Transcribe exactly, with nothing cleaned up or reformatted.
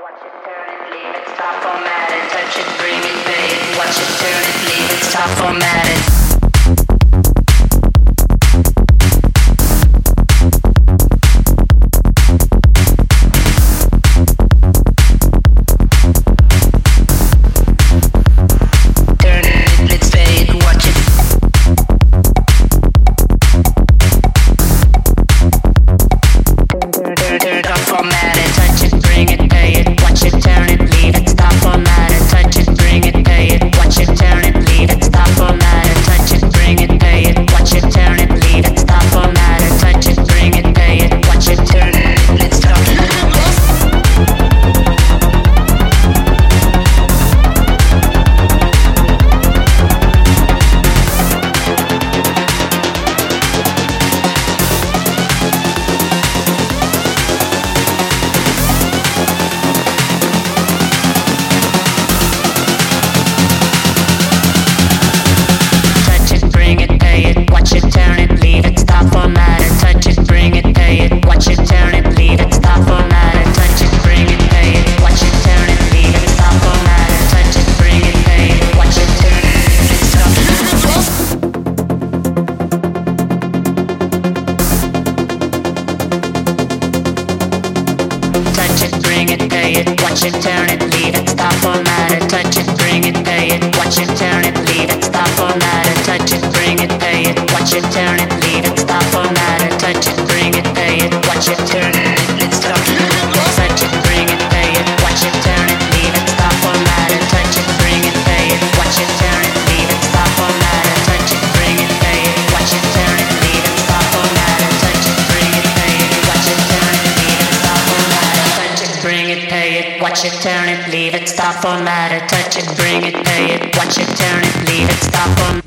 Watch it, turn it, leave it, stop, format it, touch it, bring it, pay it. Watch it, turn it, leave it, stop, format it. Watch it, turn it, leave it, stop, format it, touch it, bring it, pay it. Watch it, turn it, leave it, stop, format it, touch it, bring it, pay it. Watch it, turn it, leave it, stop, format it, touch it, bring it, pay it. Watch it, turn it, leave it, stop, touch it, bring it, pay it. Watch it, turn it, leave it, stop, format it, touch it, bring it, pay it. Watch it, turn it, leave it, stop, format it, touch it, bring it, pay it. Watch it, turn it, leave it, stop, format it, touch it, bring it, pay it. Watch it, turn it, leave it, stop, format it, touch it, bring it, pay it. Watch it, turn it, leave it, stop, format it, touch it, bring it, pay it. Watch it, turn it, leave it, stop, format it.